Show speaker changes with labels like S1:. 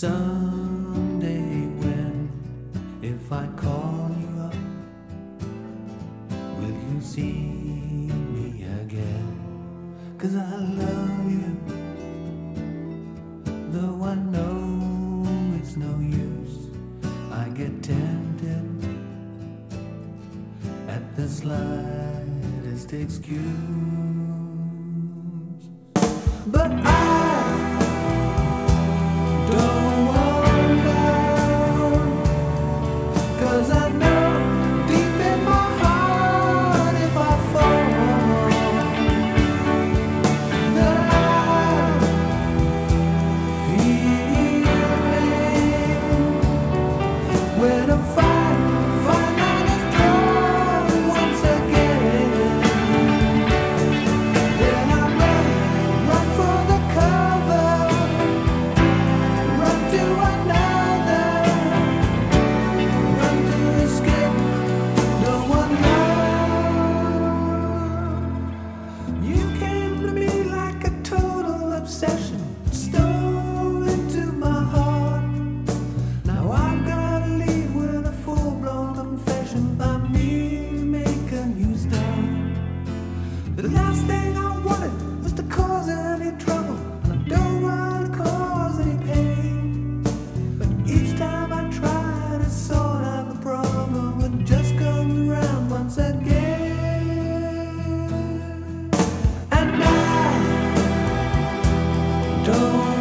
S1: Someday when, if I call you up, will you see me again? 'Cause I love you, though I know it's no use. I get tempted at the slightest excuse, but I don't wonder, 'cause I know deep in my heart, if I fall, that I feel pain. When I find that it's gone once again, then I run for the cover, run to another, run to escape. No one knows. You came to me like a total obsession, stole into my heart. Now I've gotta leave with a full-blown confession by me making you start. The last thing I wanted was to cause any trouble, and I don't want to cause any pain. But each time I try to sort out the problem, it just comes around once again. And I don't